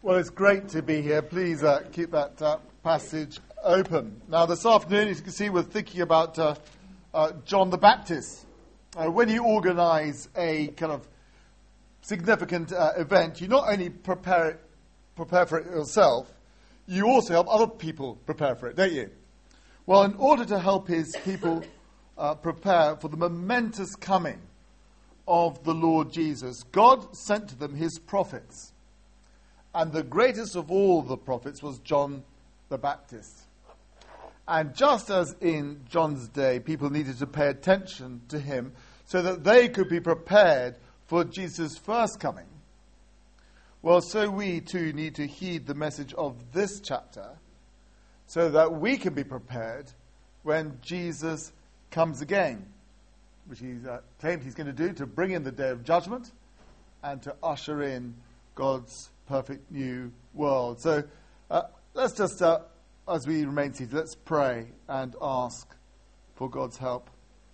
Well, it's great to be here. Please keep that passage open. Now, this afternoon, as you can see, we're thinking about John the Baptist. When you organize a kind of significant event, you not only prepare for it yourself, you also help other people prepare for it, don't you? Well, in order to help his people prepare for the momentous coming of the Lord Jesus, God sent to them his prophets. And the greatest of all the prophets was John the Baptist. And just as in John's day, people needed to pay attention to him so that they could be prepared for Jesus' first coming, well, so we too need to heed the message of this chapter so that we can be prepared when Jesus comes again, which he's claimed he's going to do to bring in the day of judgment and to usher in God's perfect new world. So let's just, as we remain seated, let's pray and ask for God's help.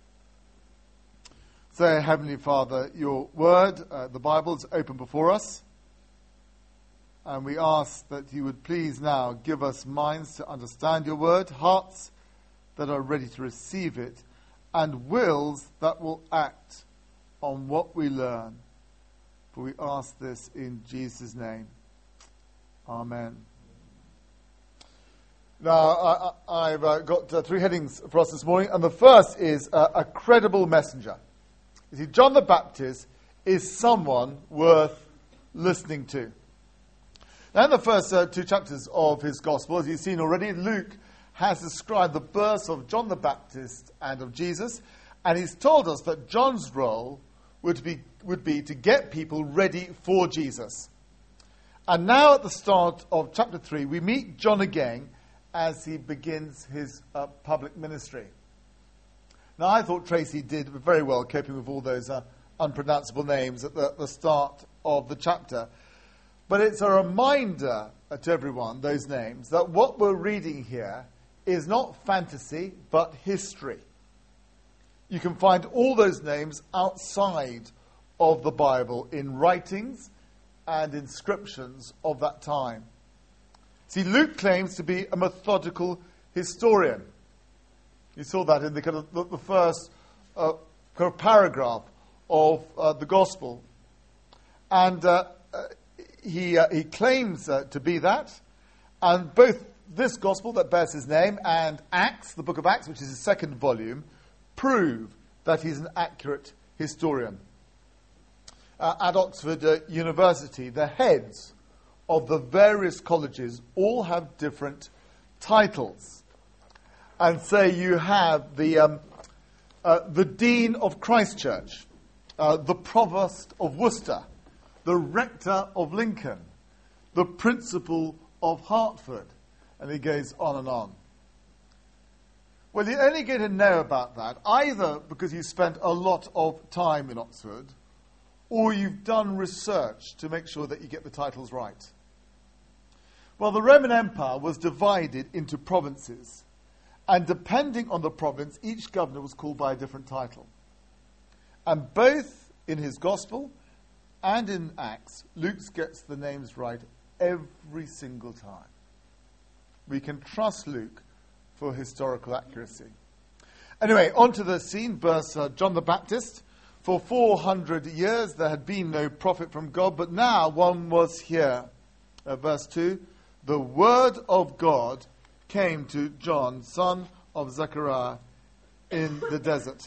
So, Heavenly Father, your word, the Bible, is open before us. And we ask that you would please now give us minds to understand your word, hearts that are ready to receive it, and wills that will act on what we learn. For we ask this in Jesus' name. Amen. Now, I've got three headings for us this morning, and the first is a credible messenger. You see, John the Baptist is someone worth listening to. Now, in the first two chapters of his gospel, as you've seen already, Luke has described the birth of John the Baptist and of Jesus, and he's told us that John's role would be to get people ready for Jesus. And now at the start of chapter 3, we meet John again as he begins his public ministry. Now, I thought Tracy did very well coping with all those unpronounceable names at the start of the chapter. But it's a reminder to everyone, those names, that what we're reading here is not fantasy, but history. You can find all those names outside of the Bible in writings and inscriptions of that time. See, Luke claims to be a methodical historian. You saw that in the kind of the first kind of paragraph of the Gospel. And he claims to be that. And both this Gospel that bears his name and Acts, the book of Acts, which is his second volume, prove that he's an accurate historian. At Oxford University, the heads of the various colleges all have different titles. And say you have the Dean of Christ Church, the Provost of Worcester, the Rector of Lincoln, the Principal of Hartford, and he goes on and on. Well, you only get to know about that either because you spent a lot of time in Oxford or you've done research to make sure that you get the titles right. Well, the Roman Empire was divided into provinces, and depending on the province, each governor was called by a different title. And both in his Gospel and in Acts, Luke gets the names right every single time. We can trust Luke for historical accuracy. Anyway, onto the scene, verse John the Baptist. For 400 years there had been no prophet from God, but now one was here. Verse 2, the word of God came to John, son of Zechariah, in the desert.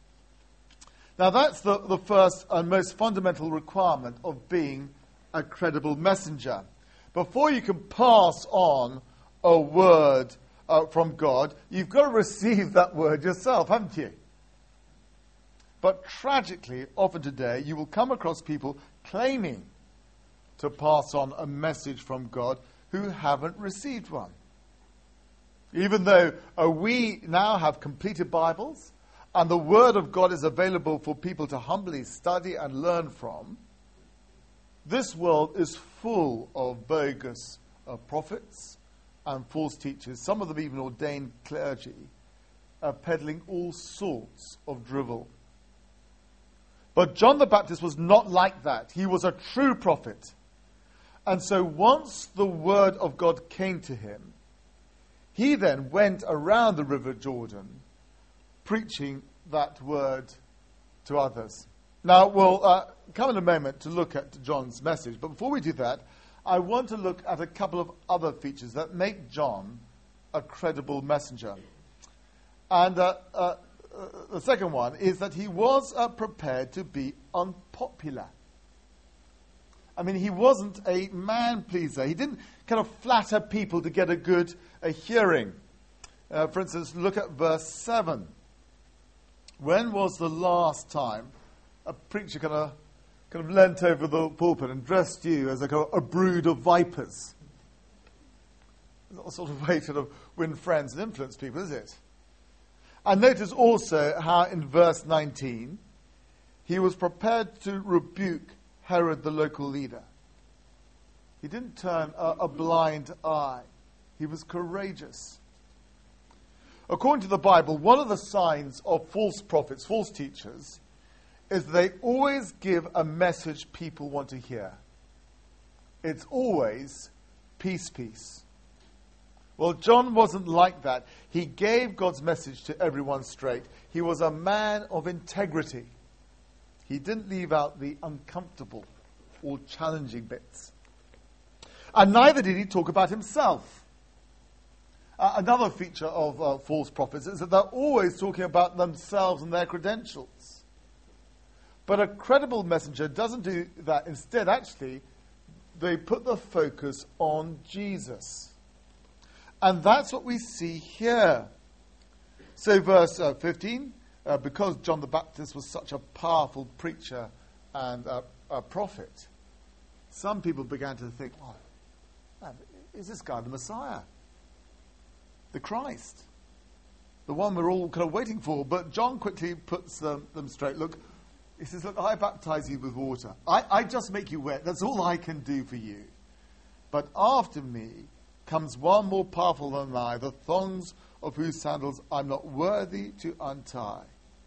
Now that's the first and most fundamental requirement of being a credible messenger. Before you can pass on a word from God, you've got to receive that word yourself, haven't you? But tragically, often today, you will come across people claiming to pass on a message from God who haven't received one. Even though we now have completed Bibles and the Word of God is available for people to humbly study and learn from, this world is full of bogus prophets and false teachers, some of them even ordained clergy, peddling all sorts of drivel. But John the Baptist was not like that. He was a true prophet. And so once the word of God came to him, he then went around the river Jordan preaching that word to others. Now, we'll come in a moment to look at John's message. But before we do that, I want to look at a couple of other features that make John a credible messenger. And the second one is that he was prepared to be unpopular. I mean, he wasn't a man-pleaser. He didn't kind of flatter people to get a good hearing. For instance, look at verse 7. When was the last time a preacher kind of leant over the pulpit and dressed you as a brood of vipers? It's not a sort of way to win friends and influence people, is it? And notice also how in verse 19, he was prepared to rebuke Herod, the local leader. He didn't turn a blind eye. He was courageous. According to the Bible, one of the signs of false prophets, false teachers, is they always give a message people want to hear. It's always peace, peace. Well, John wasn't like that. He gave God's message to everyone straight. He was a man of integrity. He didn't leave out the uncomfortable or challenging bits. And neither did he talk about himself. Another feature of false prophets is that they're always talking about themselves and their credentials. But a credible messenger doesn't do that. Instead, actually, they put the focus on Jesus. And that's what we see here. So verse 15, because John the Baptist was such a powerful preacher and a prophet, some people began to think, oh, man, is this guy the Messiah? The Christ? The one we're all kind of waiting for? But John quickly puts them straight. Look, he says, look, I baptize you with water. I just make you wet. That's all I can do for you. But after me comes one more powerful than I, the thongs of whose sandals I'm not worthy to untie.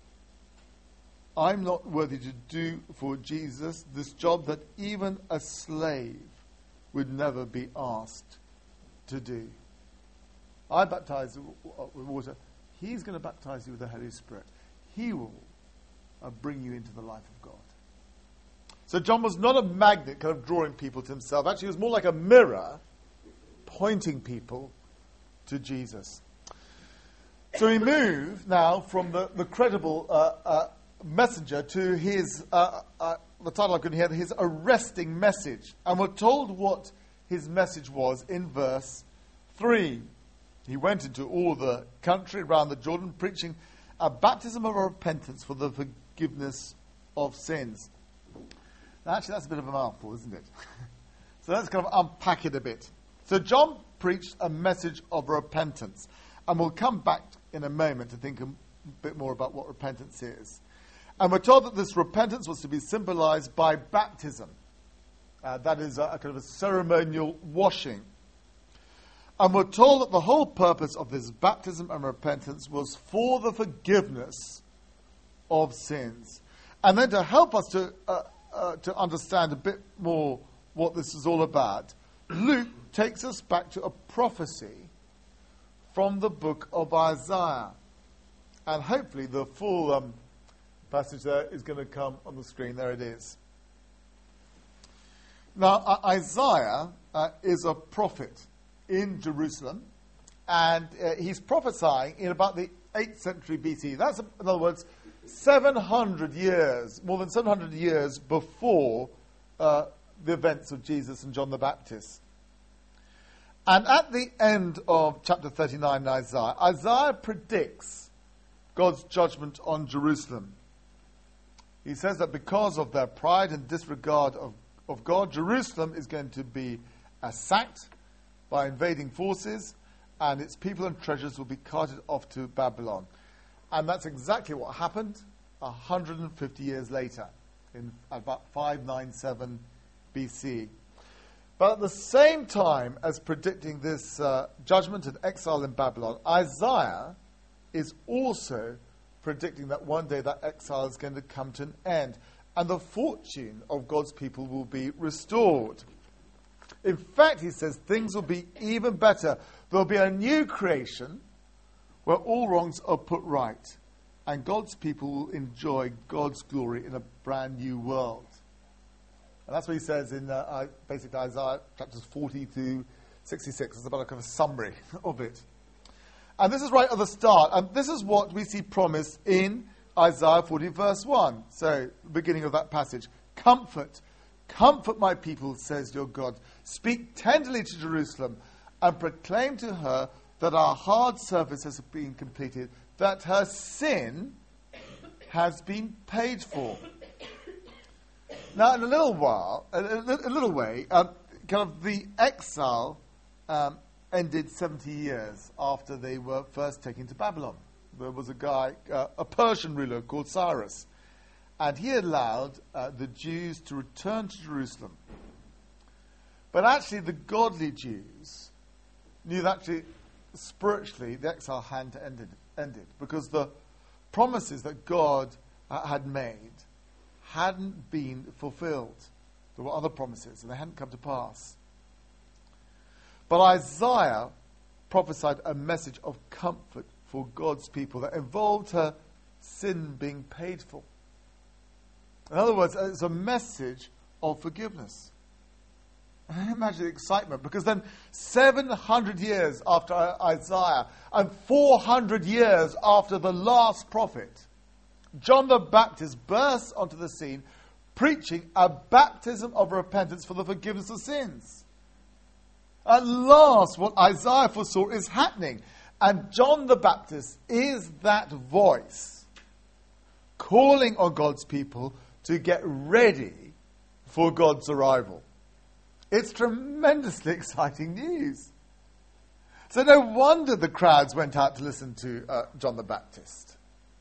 I'm not worthy to do for Jesus this job that even a slave would never be asked to do. I baptize with water. He's going to baptize you with the Holy Spirit. He will bring you into the life of God. So John was not a magnet kind of drawing people to himself. Actually, he was more like a mirror pointing people to Jesus. So we move now from the credible messenger to his, the title I've got here, his arresting message. And we're told what his message was in verse 3. He went into all the country around the Jordan preaching a baptism of repentance for the forgiveness of sins. Now, actually, that's a bit of a mouthful, isn't it? So let's kind of unpack it a bit. So John preached a message of repentance. And we'll come back in a moment to think a bit more about what repentance is. And we're told that this repentance was to be symbolized by baptism. That is a kind of a ceremonial washing. And we're told that the whole purpose of this baptism and repentance was for the forgiveness of sins. And then to help us to understand a bit more what this is all about, Luke takes us back to a prophecy from the book of Isaiah. And hopefully the full passage there is going to come on the screen. There it is. Now, Isaiah is a prophet in Jerusalem, and he's prophesying in about the 8th century BC. That's, in other words, 700 years, more than 700 years before the events of Jesus and John the Baptist. And at the end of chapter 39 in Isaiah, Isaiah predicts God's judgment on Jerusalem. He says that because of their pride and disregard of God, Jerusalem is going to be sacked by invading forces, and its people and treasures will be carted off to Babylon. And that's exactly what happened 150 years later, in about 597 BC. But at the same time as predicting this judgment and exile in Babylon, Isaiah is also predicting that one day that exile is going to come to an end, and the fortune of God's people will be restored. In fact, he says, things will be even better. There'll be a new creation where all wrongs are put right, and God's people will enjoy God's glory in a brand new world. And that's what he says in basically Isaiah chapters 40 to 66. It's about a kind of summary of it. And this is right at the start. And this is what we see promised in Isaiah 40 verse 1. So, the beginning of that passage. Comfort my people, says your God. Speak tenderly to Jerusalem and proclaim to her that our hard service has been completed, that her sin has been paid for. Now, in a little way, kind of the exile ended 70 years after they were first taken to Babylon. There was a guy, a Persian ruler called Cyrus, and he allowed the Jews to return to Jerusalem. But actually, the godly Jews knew that actually, spiritually, the exile hadn't ended, because the promises that God had made hadn't been fulfilled. There were other promises, and they hadn't come to pass. But Isaiah prophesied a message of comfort for God's people that involved her sin being paid for. In other words, it's a message of forgiveness. And imagine the excitement, because then 700 years after Isaiah and 400 years after the last prophet, John the Baptist bursts onto the scene preaching a baptism of repentance for the forgiveness of sins. At last, what Isaiah foresaw is happening. And John the Baptist is that voice calling on God's people to get ready for God's arrival. It's tremendously exciting news. So no wonder the crowds went out to listen to John the Baptist.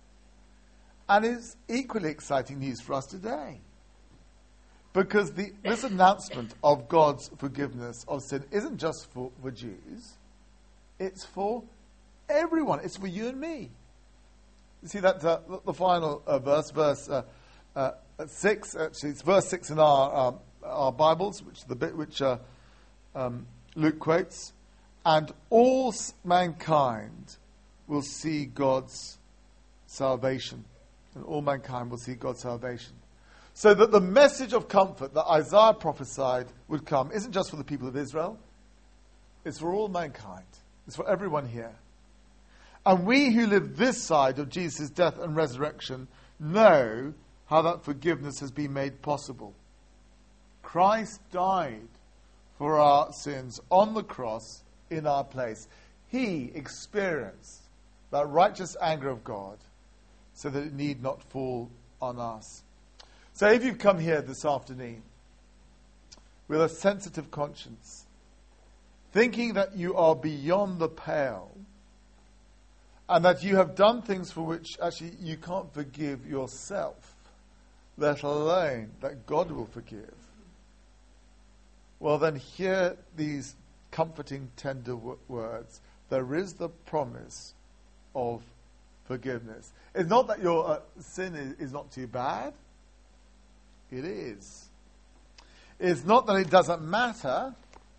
And it's equally exciting news for us today. Because this announcement of God's forgiveness of sin isn't just for Jews. It's for everyone. It's for you and me. You see that the final verse 6, actually it's verse 6 in our Bibles, which is the bit which Luke quotes. And all mankind will see God's salvation. And all mankind will see God's salvation. So that the message of comfort that Isaiah prophesied would come isn't just for the people of Israel. It's for all mankind. It's for everyone here. And we who live this side of Jesus' death and resurrection know how that forgiveness has been made possible. Christ died for our sins on the cross in our place. He experienced that righteous anger of God so that it need not fall on us. So if you've come here this afternoon with a sensitive conscience, thinking that you are beyond the pale, and that you have done things for which actually you can't forgive yourself, let alone that God will forgive, well then hear these comforting, tender words. There is the promise of forgiveness. It's not that your sin is not too bad. It is. It's not that it doesn't matter.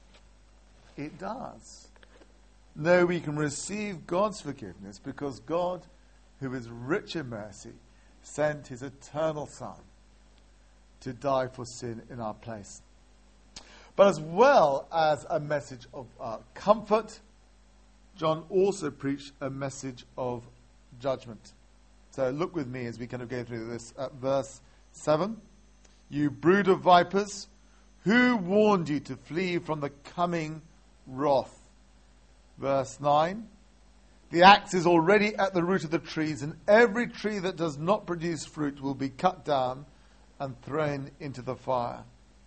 It does. No, we can receive God's forgiveness because God, who is rich in mercy, sent his eternal Son to die for sin in our place. But as well as a message of comfort, John also preached a message of judgment. So look with me as we kind of go through this at verse 7. You brood of vipers, who warned you to flee from the coming wrath? Verse 9. The axe is already at the root of the trees, and every tree that does not produce fruit will be cut down and thrown into the fire.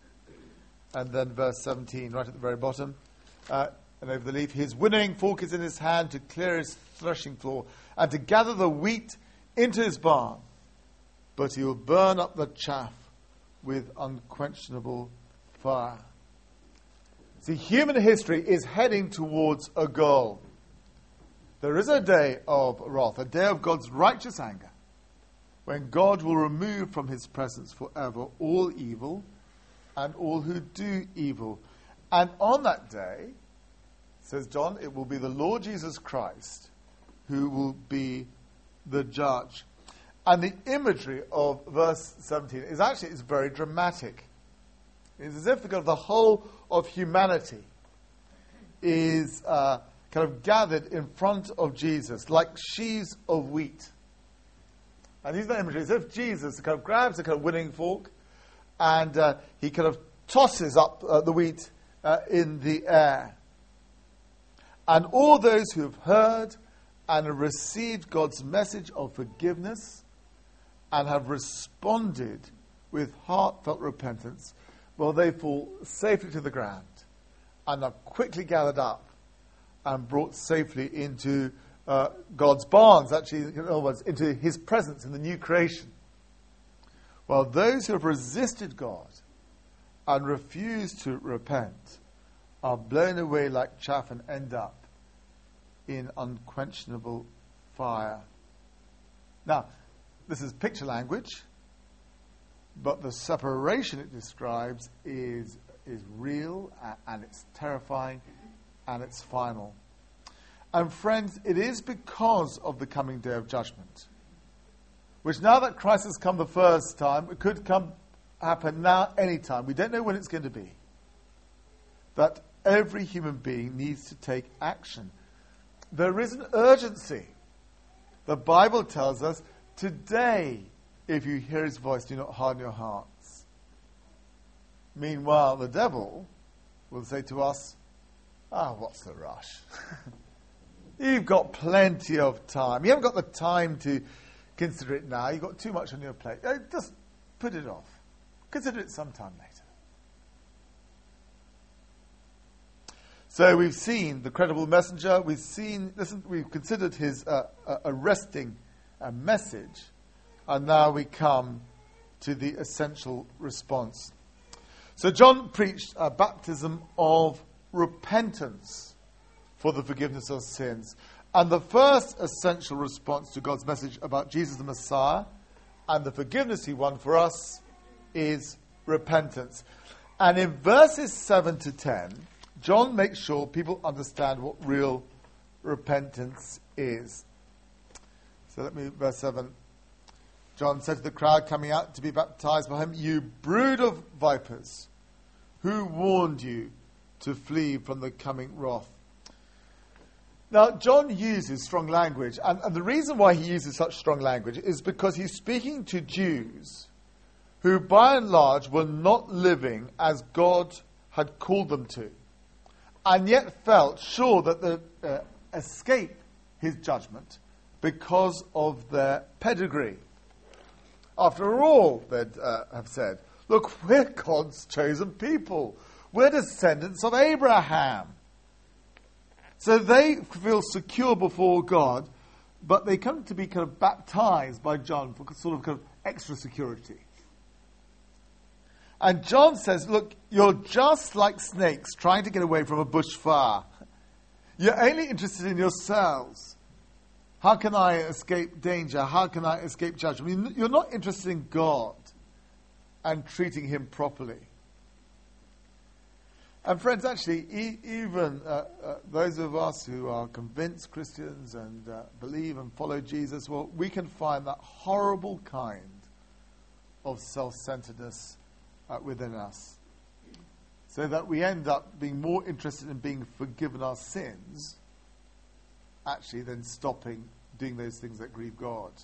And then verse 17, right at the very bottom, and over the leaf, his winnowing fork is in his hand to clear his threshing floor and to gather the wheat into his barn. But he will burn up the chaff with unquenchable fire. See, human history is heading towards a goal. There is a day of wrath, a day of God's righteous anger, when God will remove from his presence forever all evil and all who do evil. And on that day, says John, it will be the Lord Jesus Christ who will be the judge. And the imagery of verse 17 is very dramatic. It's as if the whole of humanity is kind of gathered in front of Jesus, like sheaves of wheat. And these are the imagery, as if Jesus kind of grabs a kind of winnowing fork and he kind of tosses up the wheat in the air. And all those who have heard and have received God's message of forgiveness and have responded with heartfelt repentance, well, they fall safely to the ground and are quickly gathered up and brought safely into God's barns, actually, in other words, into his presence in the new creation. While those who have resisted God and refused to repent are blown away like chaff and end up in unquenchable fire. Now, this is picture language, but the separation it describes is real, and it's terrifying, and it's final. And friends, it is because of the coming day of judgment, which now that Christ has come the first time, it could happen now, any time. We don't know when it's going to be. That every human being needs to take action. There is an urgency. The Bible tells us, today, if you hear his voice, do not harden your hearts. Meanwhile, the devil will say to us, what's the rush? You've got plenty of time. You haven't got the time to consider it now. You've got too much on your plate. Just put it off. Consider it sometime later. So we've seen the credible messenger. We've considered his arresting message. And now we come to the essential response. So John preached a baptism of repentance for the forgiveness of sins. And the first essential response to God's message about Jesus the Messiah and the forgiveness he won for us is repentance. And in verses 7 to 10, John makes sure people understand what real repentance is. So verse 7. John said to the crowd coming out to be baptized by him, "You brood of vipers, who warned you to flee from the coming wrath?" Now, John uses strong language, and the reason why he uses such strong language is because he's speaking to Jews who, by and large, were not living as God had called them to, and yet felt sure that they escape his judgment because of their pedigree. After all, they'd have said, look, we're God's chosen people. We're descendants of Abraham. So they feel secure before God, but they come to be kind of baptized by John for sort of kind of extra security. And John says, look, you're just like snakes trying to get away from a bush fire. You're only interested in yourselves. How can I escape danger? How can I escape judgment? I mean, you're not interested in God and treating him properly. And friends, actually, even those of us who are convinced Christians and believe and follow Jesus, well, we can find that horrible kind of self-centeredness within us. So that we end up being more interested in being forgiven our sins, actually, than stopping doing those things that grieve God.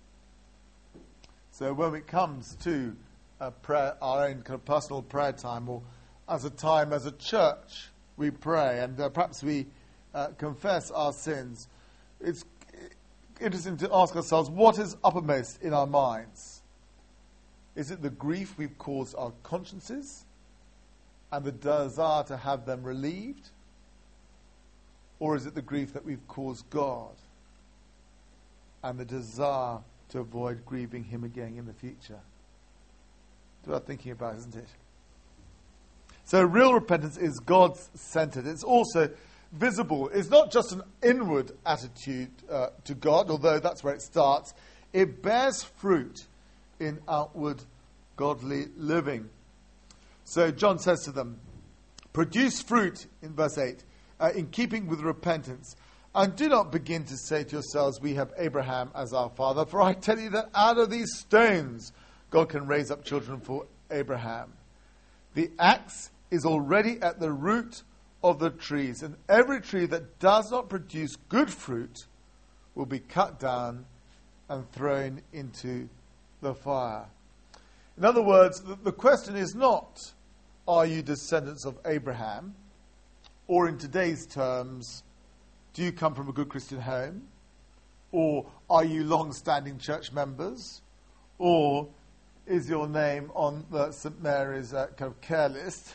So when it comes to prayer, our own kind of personal prayer time, or as a time as a church, we pray and perhaps we confess our sins, it's interesting to ask ourselves, what is uppermost in our minds? Is it the grief we've caused our consciences and the desire to have them relieved? Or is it the grief that we've caused God and the desire to avoid grieving him again in the future? It's worth thinking about, isn't it? So real repentance is God-centered. It's also visible. It's not just an inward attitude to God, although that's where it starts. It bears fruit in outward godly living. So John says to them, Produce fruit, in verse 8, in keeping with repentance. And do not begin to say to yourselves, we have Abraham as our father. For I tell you that out of these stones God can raise up children for Abraham. The axe is already at the root of the trees, and every tree that does not produce good fruit will be cut down and thrown into the fire. In other words, the question is not, are you descendants of Abraham? Or in today's terms, do you come from a good Christian home? Or are you long-standing church members? Or is your name on the St. Mary's kind of care list?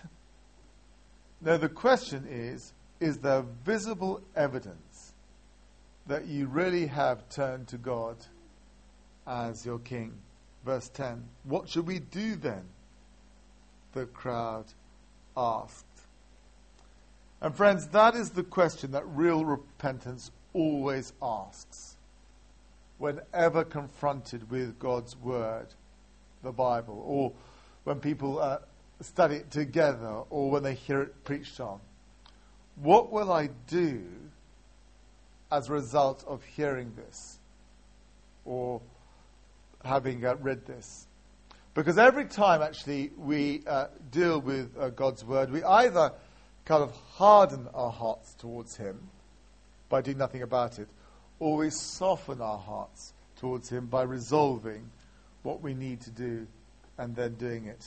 No, the question is there visible evidence that you really have turned to God as your king? Verse 10, what should we do then? The crowd asked. And friends, that is the question that real repentance always asks. Whenever confronted with God's word, the Bible, or when people study it together, or when they hear it preached on. What will I do as a result of hearing this, or having read this? Because every time, actually, we deal with God's word, we either kind of harden our hearts towards him by doing nothing about it, or we soften our hearts towards him by resolving what we need to do and then doing it.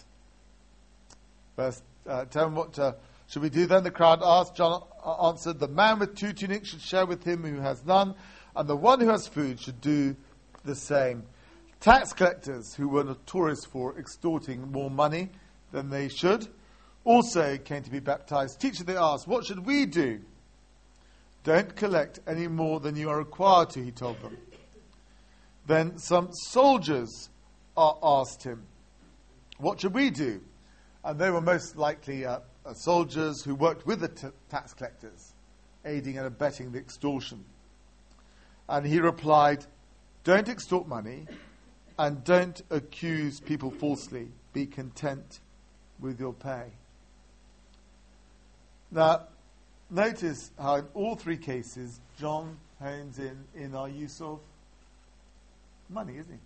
Verse 10, what should we do then? The crowd asked. John answered, the man with 2 tunics should share with him who has none, and the one who has food should do the same. Tax collectors, who were notorious for extorting more money than they should, also came to be baptized. Teacher, they asked, what should we do? Don't collect any more than you are required to, he told them. Then some soldiers asked him, what should we do? And they were most likely soldiers who worked with the tax collectors, aiding and abetting the extortion. And he replied, don't extort money, and don't accuse people falsely. Be content with your pay. Now, notice how in all 3 cases, John hones in our use of money, isn't he?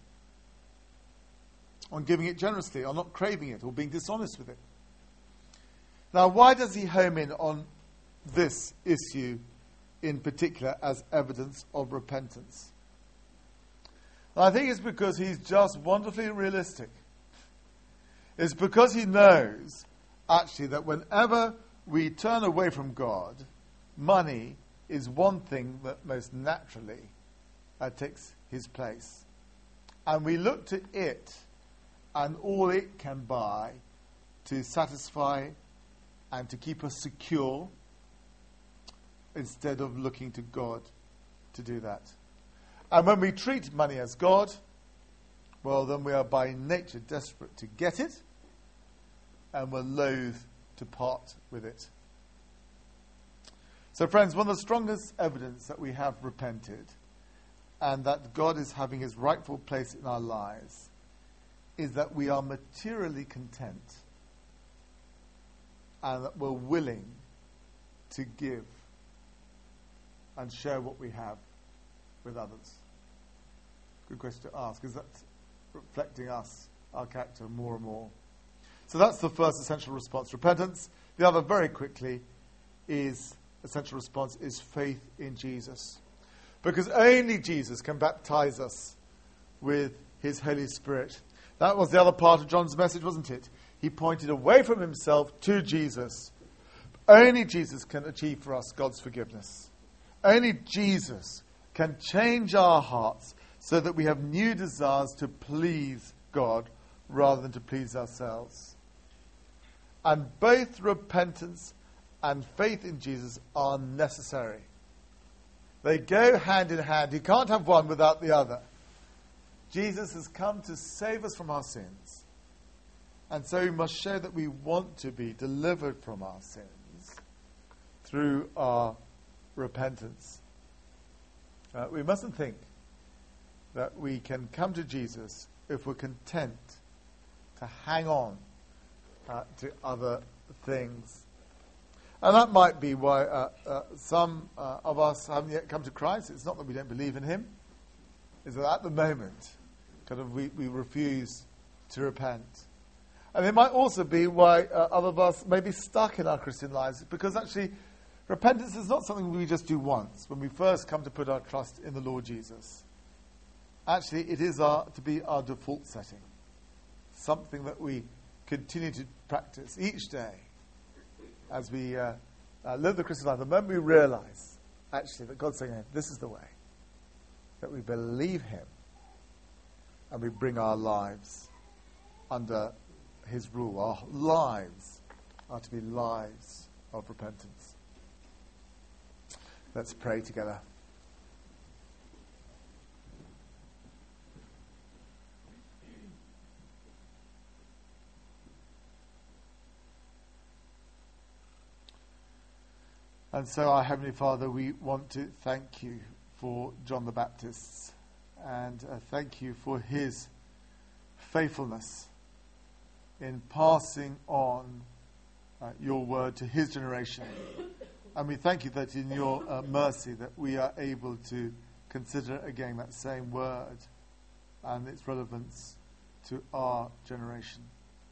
On giving it generously, or not craving it, or being dishonest with it. Now, why does he home in on this issue in particular as evidence of repentance? And I think it's because he's just wonderfully realistic. It's because he knows, actually, that whenever we turn away from God, money is one thing that most naturally takes his place. And we look to it and all it can buy to satisfy and to keep us secure, instead of looking to God to do that. And when we treat money as God, well, then we are by nature desperate to get it, and we're loath to part with it. So friends, one of the strongest evidence that we have repented and that God is having his rightful place in our lives is that we are materially content and that we're willing to give and share what we have with others. Good question to ask. Is that reflecting us, our character, more and more? So that's the first essential response, repentance. The other, very quickly, essential response is faith in Jesus. Because only Jesus can baptize us with his Holy Spirit. That was the other part of John's message, wasn't it? He pointed away from himself to Jesus. Only Jesus can achieve for us God's forgiveness. Only Jesus can change our hearts so that we have new desires to please God rather than to please ourselves. And both repentance and faith in Jesus are necessary. They go hand in hand. You can't have one without the other. Jesus has come to save us from our sins. And so we must show that we want to be delivered from our sins through our repentance. We mustn't think that we can come to Jesus if we're content to hang on to other things. And that might be why some of us haven't yet come to Christ. It's not that we don't believe in him. It's that at the moment, kind of we refuse to repent. And it might also be why other of us may be stuck in our Christian lives, because actually repentance is not something we just do once when we first come to put our trust in the Lord Jesus. Actually, it is to be our default setting, something that we continue to practice each day as we live the Christian life. The moment we realize, actually, that God's saying, this is the way, that we believe him and we bring our lives under his rule. Our lives are to be lives of repentance. Let's pray together. And so, our Heavenly Father, we want to thank you for John the Baptist, and thank you for his faithfulness in passing on your word to his generation. And we thank you that in your mercy that we are able to consider again that same word and its relevance to our generation.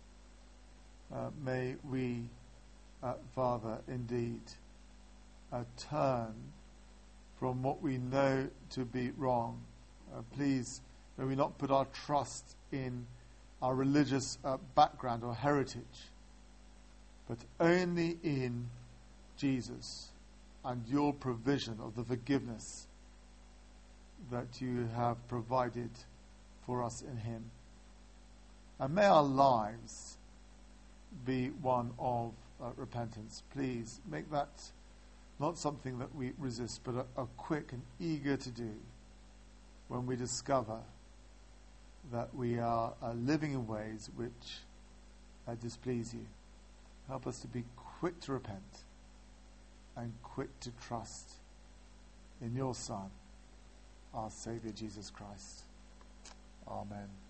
May we, Father, indeed turn from what we know to be wrong. Please, may we not put our trust in our religious background or heritage, but only in Jesus and your provision of the forgiveness that you have provided for us in him. And may our lives be one of repentance. Please make that not something that we resist, but are quick and eager to do when we discover that we are living in ways which displease you. Help us to be quick to repent and quick to trust in your Son, our Saviour Jesus Christ. Amen.